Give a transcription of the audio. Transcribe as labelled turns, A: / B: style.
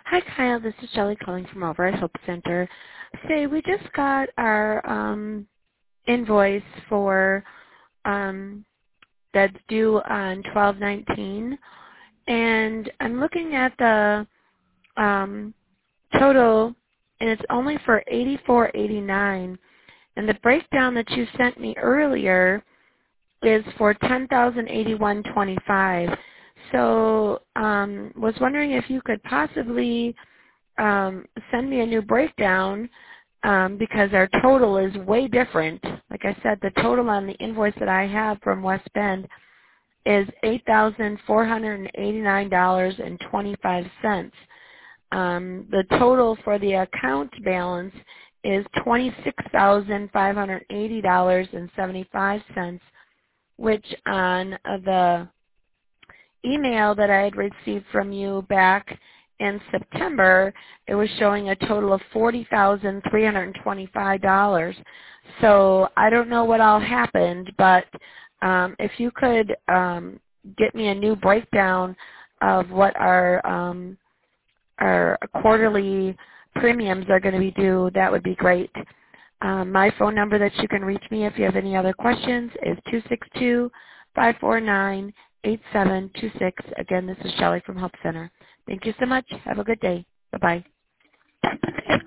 A: Hi, Kyle. This is Shelley calling from over at Hope Center. Say, we just got our invoice for that's due on 12/19, and I'm looking at the total, and it's only for $84.89. And the breakdown that you sent me earlier is for $10,081.25. So, was wondering if you could possibly send me a new breakdown because our total is way different. Like I said, the total on the invoice that I have from West Bend is $8,489.25. The total for the account balance is $26,580.75, which on the email that I had received from you back in September, it was showing a total of $40,325. So I don't know what all happened, but if you could get me a new breakdown of what our quarterly premiums are going to be due, that would be great. My phone number that you can reach me if you have any other questions is 262-549-8726. Again, this is Shelley from Help Center. Thank you so much. Have a good day. Bye-bye.